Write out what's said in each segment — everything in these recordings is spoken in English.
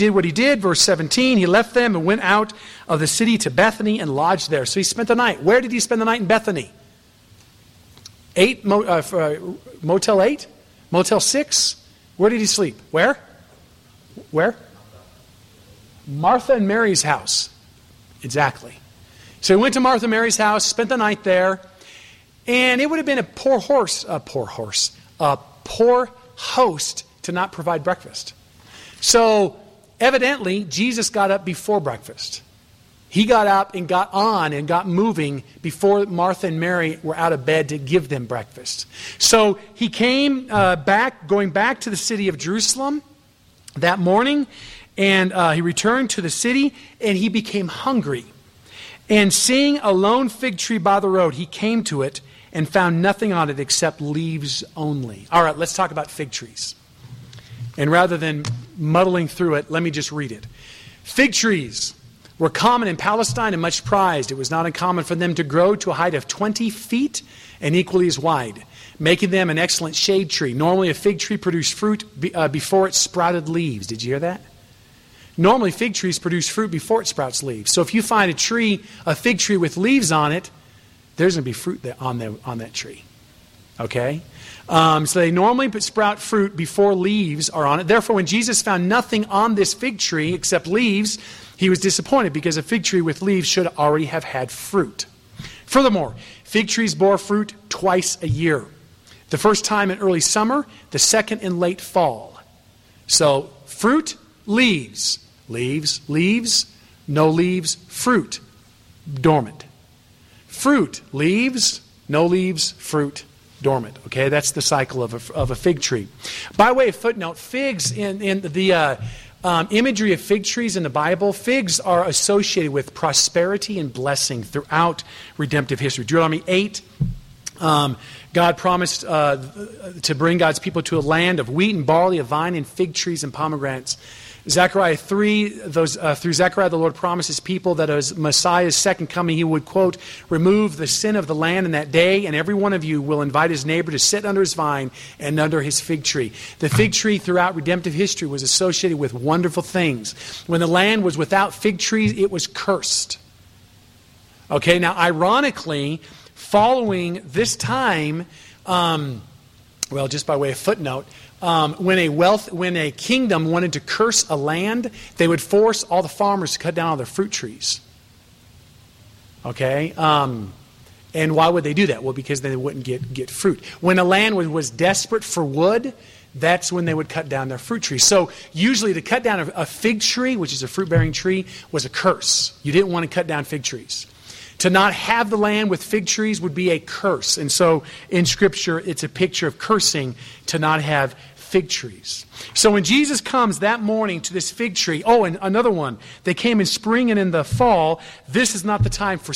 did what he did, verse 17, he left them and went out of the city to Bethany and lodged there. So he spent the night. Where did he spend the night in Bethany? Motel 8? Motel 6? Where did he sleep? Where? Martha and Mary's house. Exactly. So he went to Martha and Mary's house, spent the night there, and it would have been a poor host to not provide breakfast. So evidently, Jesus got up before breakfast. He got up and got on and got moving before Martha and Mary were out of bed to give them breakfast. So he came going back to the city of Jerusalem that morning, and he returned to the city, and he became hungry. And seeing a lone fig tree by the road, he came to it and found nothing on it except leaves only. All right, let's talk about fig trees. And rather than muddling through it, let me just read it. Fig trees were common in Palestine and much prized. It was not uncommon for them to grow to a height of 20 feet and equally as wide, making them an excellent shade tree. Normally, a fig tree produced fruit before it sprouted leaves. Did you hear that? Normally, fig trees produce fruit before it sprouts leaves. So if you find a fig tree with leaves on it, there's going to be fruit on that tree. Okay? So they normally sprout fruit before leaves are on it. Therefore, when Jesus found nothing on this fig tree except leaves, he was disappointed because a fig tree with leaves should already have had fruit. Furthermore, fig trees bore fruit twice a year. The first time in early summer, the second in late fall. So, fruit, leaves. Leaves, no leaves, fruit, dormant. Fruit, leaves, no leaves, fruit, dormant. Okay, that's the cycle of a fig tree. By way of footnote, figs in the imagery of fig trees in the Bible, figs are associated with prosperity and blessing throughout redemptive history. Deuteronomy 8, God promised to bring God's people to a land of wheat and barley, of vine and fig trees and pomegranates. Zechariah 3, through Zechariah the Lord promised his people that as Messiah's second coming he would, quote, remove the sin of the land in that day, and every one of you will invite his neighbor to sit under his vine and under his fig tree. The fig tree throughout redemptive history was associated with wonderful things. When the land was without fig trees, it was cursed. Okay, now ironically, following this time, just by way of footnote, when a kingdom wanted to curse a land, they would force all the farmers to cut down all their fruit trees. Okay? And why would they do that? Well, because they wouldn't get fruit. When a land was desperate for wood, that's when they would cut down their fruit trees. So usually to cut down a fig tree, which is a fruit-bearing tree, was a curse. You didn't want to cut down fig trees. To not have the land with fig trees would be a curse. And so in Scripture, it's a picture of cursing to not have fig trees. So when Jesus comes that morning to this fig tree, and another one, they came in spring and in the fall, this is not the time for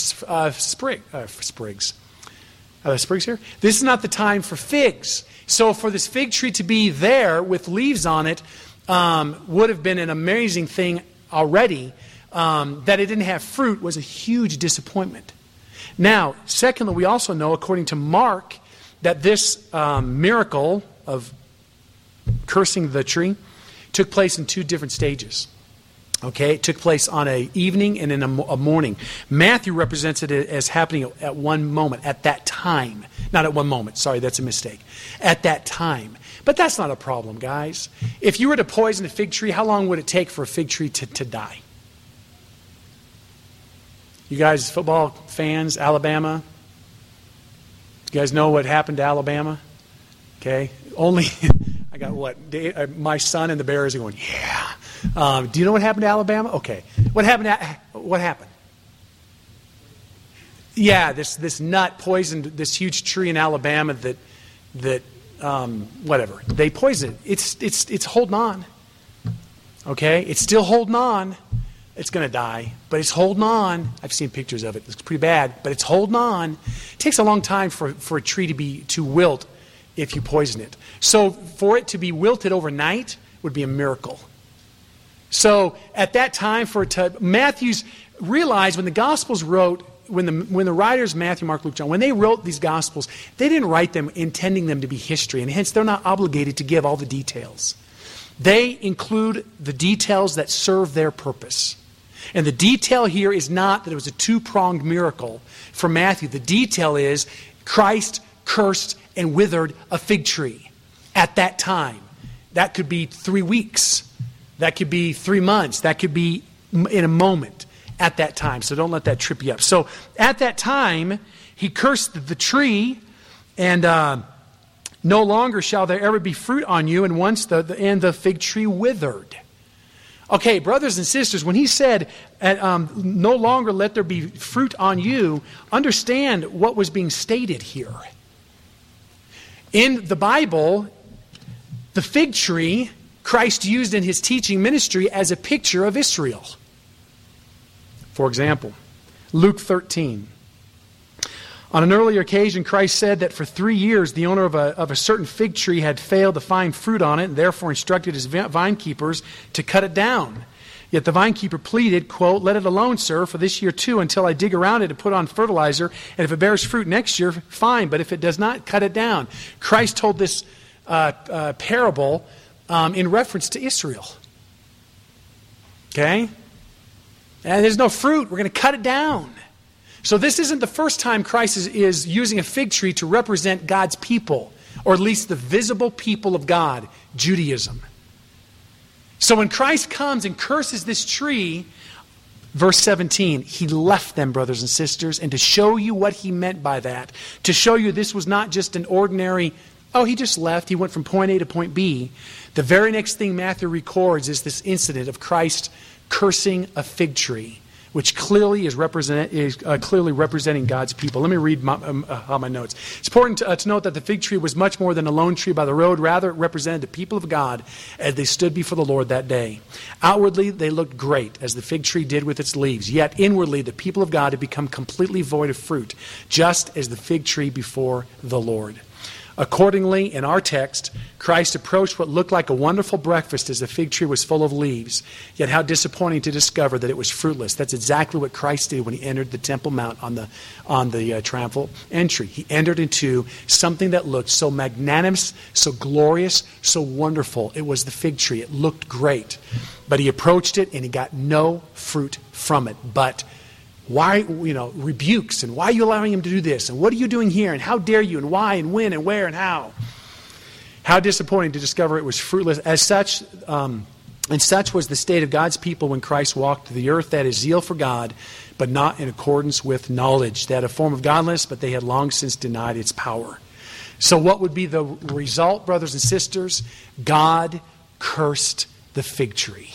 sprigs. Are there sprigs here? This is not the time for figs. So for this fig tree to be there with leaves on it would have been an amazing thing already. That it didn't have fruit was a huge disappointment. Now, secondly, we also know, according to Mark, that this miracle of cursing the tree took place in two different stages. Okay, it took place on an evening and in a morning. Matthew represents it as happening at one moment, at that time. Not at one moment, sorry, that's a mistake. At that time. But that's not a problem, guys. If you were to poison a fig tree, how long would it take for a fig tree to die? You guys, football fans, Alabama? You guys know what happened to Alabama? Okay, only I got my son and the Bears are going, yeah. Do you know what happened to Alabama? Okay, what happened? Yeah, this nut poisoned this huge tree in Alabama that whatever they poisoned it. It's holding on. Okay, it's still holding on. It's going to die, but it's holding on. I've seen pictures of it. It's pretty bad, but it's holding on. It takes a long time for a tree to wilt if you poison it. So for it to be wilted overnight would be a miracle. So at that time, Matthew's realized when the Gospels wrote, when the writers Matthew, Mark, Luke, John, when they wrote these Gospels, they didn't write them intending them to be history, and hence they're not obligated to give all the details. They include the details that serve their purpose. And the detail here is not that it was a two-pronged miracle for Matthew. The detail is Christ cursed and withered a fig tree at that time. That could be 3 weeks. That could be 3 months. That could be in a moment at that time. So don't let that trip you up. So at that time, he cursed the tree, and no longer shall there ever be fruit on you, and once the fig tree withered. Okay, brothers and sisters, when he said, no longer let there be fruit on you, understand what was being stated here. In the Bible, the fig tree, Christ used in his teaching ministry as a picture of Israel. For example, Luke 13. On an earlier occasion, Christ said that for 3 years the owner of a certain fig tree had failed to find fruit on it, and therefore instructed his vine keepers to cut it down. Yet the vine keeper pleaded, quote, "Let it alone, sir, for this year too, until I dig around it and put on fertilizer, and if it bears fruit next year, fine, but if it does not, cut it down." Christ told this parable in reference to Israel. Okay? And there's no fruit, we're going to cut it down. So this isn't the first time Christ is using a fig tree to represent God's people, or at least the visible people of God, Judaism. So when Christ comes and curses this tree, verse 17, he left them, brothers and sisters, and to show you what he meant by that, to show you this was not just an ordinary, he just left, he went from point A to point B. The very next thing Matthew records is this incident of Christ cursing a fig tree, which clearly is clearly representing God's people. Let me read my notes. It's important to note that the fig tree was much more than a lone tree by the road. Rather, it represented the people of God as they stood before the Lord that day. Outwardly, they looked great, as the fig tree did with its leaves. Yet inwardly, the people of God had become completely void of fruit, just as the fig tree before the Lord. Accordingly, in our text, Christ approached what looked like a wonderful breakfast as the fig tree was full of leaves. Yet how disappointing to discover that it was fruitless. That's exactly what Christ did when he entered the Temple Mount on the triumphal entry. He entered into something that looked so magnanimous, so glorious, so wonderful. It was the fig tree. It looked great. But he approached it and he got no fruit from it. But why, rebukes, and why are you allowing him to do this? And what are you doing here? And how dare you? And why? And when? And where? And how? How disappointing to discover it was fruitless. As such, and such was the state of God's people when Christ walked the earth. That is zeal for God, but not in accordance with knowledge. They had a form of godliness, but they had long since denied its power. So what would be the result, brothers and sisters? God cursed the fig tree.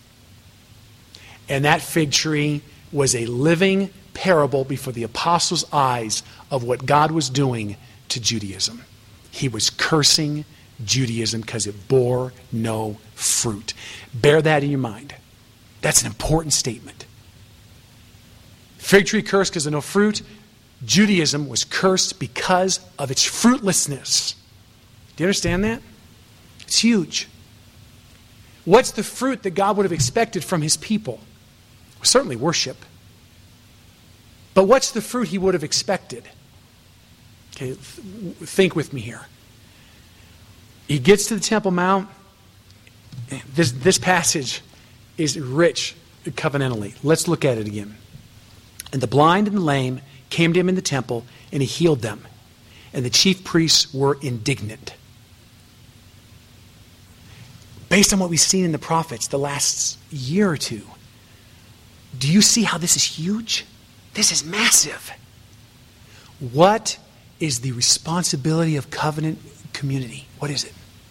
And that fig tree was a living parable before the apostles' eyes of what God was doing to Judaism. He was cursing Judaism because it bore no fruit. Bear that in your mind. That's an important statement. Fig tree cursed because of no fruit. Judaism was cursed because of its fruitlessness. Do you understand that? It's huge. What's the fruit that God would have expected from his people? Certainly worship. But what's the fruit he would have expected? Okay, think with me here. He gets to the Temple Mount. This passage is rich covenantally. Let's look at it again. And the blind and the lame came to him in the temple, and he healed them. And the chief priests were indignant. Based on what we've seen in the prophets the last year or two, do you see how this is huge? This is massive. What is the responsibility of covenant community? What is it?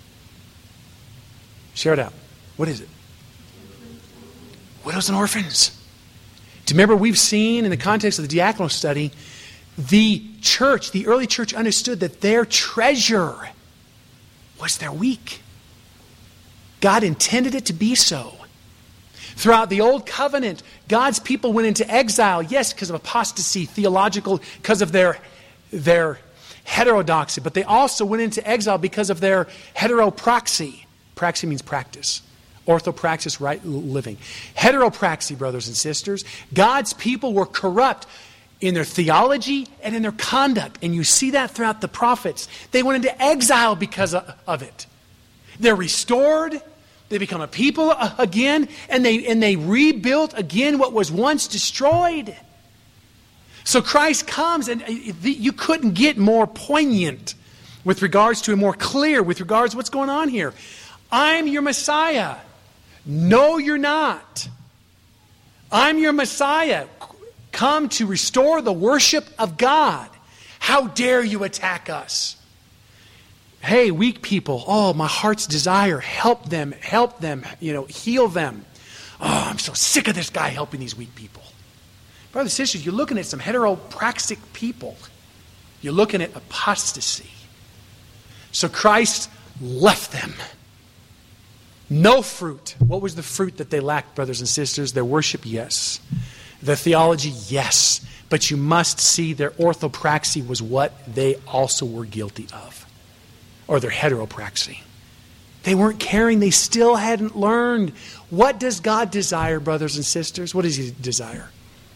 Share it out. What is it? Widows and orphans. Do you remember we've seen in the context of the diaconal study, the church, the early church understood that their treasure was their weak. God intended it to be so. Throughout the Old Covenant, God's people went into exile, yes, because of apostasy, theological, because of their heterodoxy, but they also went into exile because of their heteropraxy. Praxy means practice. Orthopraxis, right living. Heteropraxy, brothers and sisters. God's people were corrupt in their theology and in their conduct, and you see that throughout the prophets. They went into exile because of it. They're restored. They become a people again, and they rebuilt again what was once destroyed. So Christ comes, and you couldn't get more poignant with regards to, and more clear with regards to what's going on here. I'm your Messiah. No, you're not. I'm your Messiah, come to restore the worship of God. How dare you attack us? Hey, weak people, oh, my heart's desire, help them, heal them. Oh, I'm so sick of this guy helping these weak people. Brothers and sisters, you're looking at some heteropraxic people. You're looking at apostasy. So Christ left them. No fruit. What was the fruit that they lacked, brothers and sisters? Their worship, yes. Their theology, yes. But you must see their orthopraxy was what they also were guilty of. Or their heteropraxy. They weren't caring. They still hadn't learned. What does God desire, brothers and sisters? What does He desire?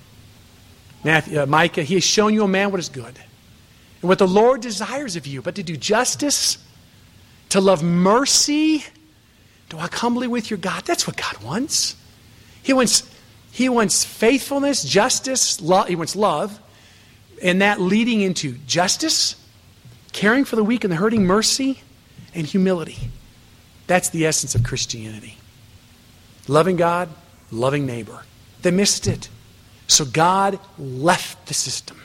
Micah, He has shown you, O man, what is good. And what the Lord desires of you, but to do justice, to love mercy, to walk humbly with your God. That's what God wants. He wants faithfulness, justice, love. He wants love. And that leading into justice, caring for the weak and the hurting, mercy, and humility. That's the essence of Christianity. Loving God, loving neighbor. They missed it. So God left the system.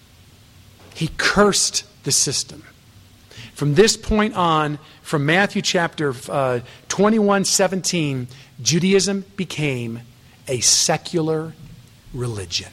He cursed the system. From this point on, from Matthew chapter 21:17, Judaism became a secular religion.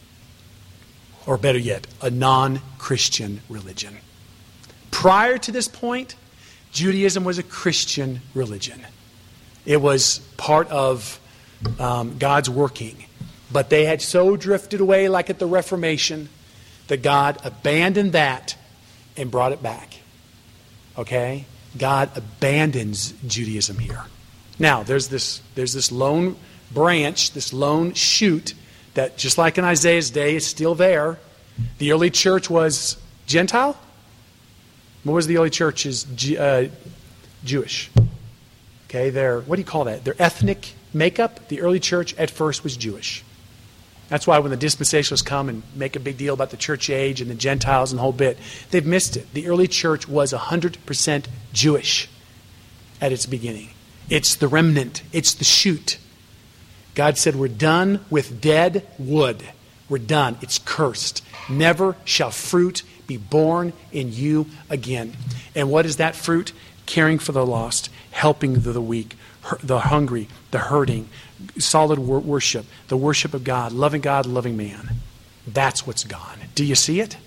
Or better yet, a non-Christian religion. Prior to this point, Judaism was a Christian religion. It was part of God's working. But they had so drifted away, like at the Reformation, that God abandoned that and brought it back. Okay? God abandons Judaism here. Now, there's this lone branch, this lone shoot, that just like in Isaiah's day is still there. The early church was Gentile? What was the early church's Jewish? Okay, what do you call that? Their ethnic makeup? The early church at first was Jewish. That's why when the dispensationalists come and make a big deal about the church age and the Gentiles and the whole bit, they've missed it. The early church was 100% Jewish at its beginning. It's the remnant. It's the shoot. God said, we're done with dead wood. We're done. It's cursed. Never shall fruit be born in you again. And what is that fruit? Caring for the lost, helping the weak, the hungry, the hurting, solid worship, the worship of God, loving man. That's what's gone. Do you see it?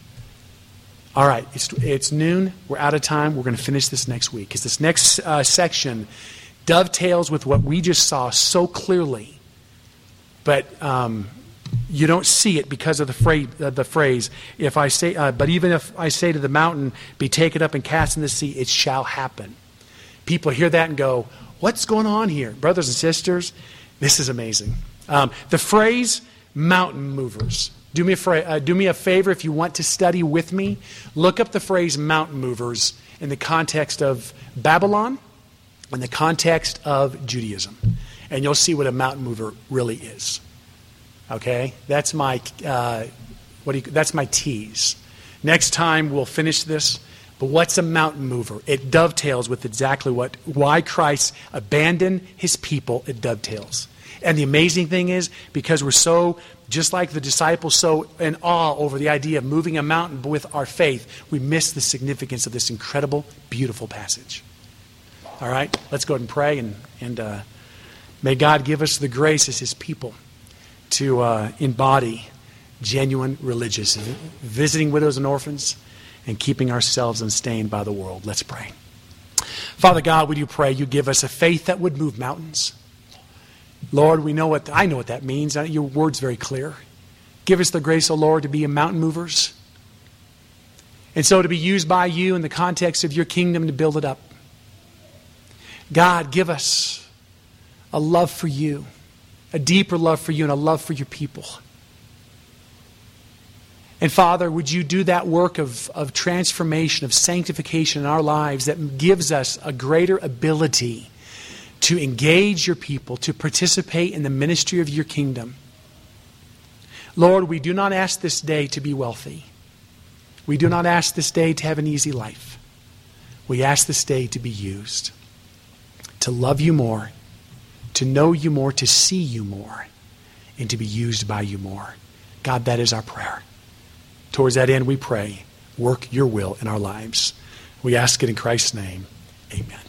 All right, it's noon. We're out of time. We're going to finish this next week. Because this next section dovetails with what we just saw so clearly. But you don't see it because of the phrase, if I say, but even if I say to the mountain, be taken up and cast in the sea, it shall happen. People hear that and go, what's going on here? Brothers and sisters, this is amazing. The phrase mountain movers. Do me a favor if you want to study with me. Look up the phrase mountain movers in the context of Babylon, in the context of Judaism. And you'll see what a mountain mover really is. Okay? That's my that's my tease. Next time we'll finish this. But what's a mountain mover? It dovetails with exactly why Christ abandoned his people. It dovetails. And the amazing thing is, because we're so, just like the disciples, so in awe over the idea of moving a mountain with our faith, we miss the significance of this incredible, beautiful passage. All right? Let's go ahead and pray, and may God give us the grace as his people to embody genuine religious, visiting widows and orphans, and keeping ourselves unstained by the world. Let's pray. Father God, we do pray you give us a faith that would move mountains. Lord, I know what that means. Your word's very clear. Give us the grace, O Lord, to be mountain movers. And so to be used by you in the context of your kingdom to build it up. God, give us a love for you, a deeper love for you, and a love for your people. And Father, would you do that work of transformation, of sanctification in our lives that gives us a greater ability to engage your people, to participate in the ministry of your kingdom. Lord, we do not ask this day to be wealthy. We do not ask this day to have an easy life. We ask this day to be used, to love you more, to know you more, to see you more, and to be used by you more. God, that is our prayer. Towards that end, we pray, work your will in our lives. We ask it in Christ's name. Amen.